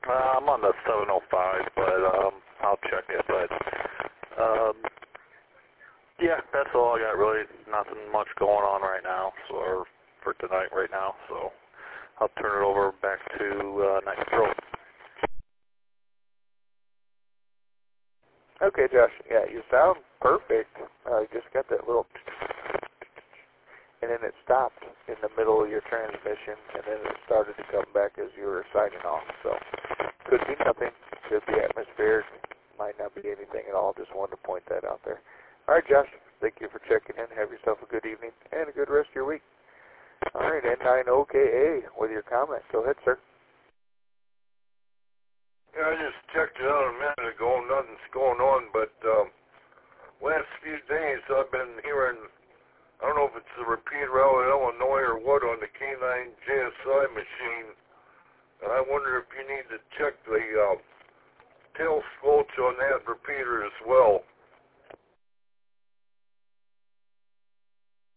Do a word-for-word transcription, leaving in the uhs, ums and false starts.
Uh, I'm on the seven oh five, but um, I'll check it. But um, yeah, that's all I got. Really, nothing much going on right now, so or for tonight right now. So I'll turn it over back to uh, Next Pro. Okay, Josh. Yeah, you sound perfect. Uh, you just got that little, and then it stopped in the middle of your transmission, and then it started to come back as you were signing off. So could be nothing. Could be atmospheric. Might not be anything at all. Just wanted to point that out there. All right, Josh. Thank you for checking in. Have yourself a good evening and a good rest of your week. All right, N nine O K A with your comment. Go ahead, sir. Yeah, I just checked it out a minute ago. Nothing's going on, but um, last few days I've been hearing, I don't know if it's the repeater out in Illinois or what, on the K nine J S I machine. And I wonder if you need to check the uh, tail squelch on that repeater as well.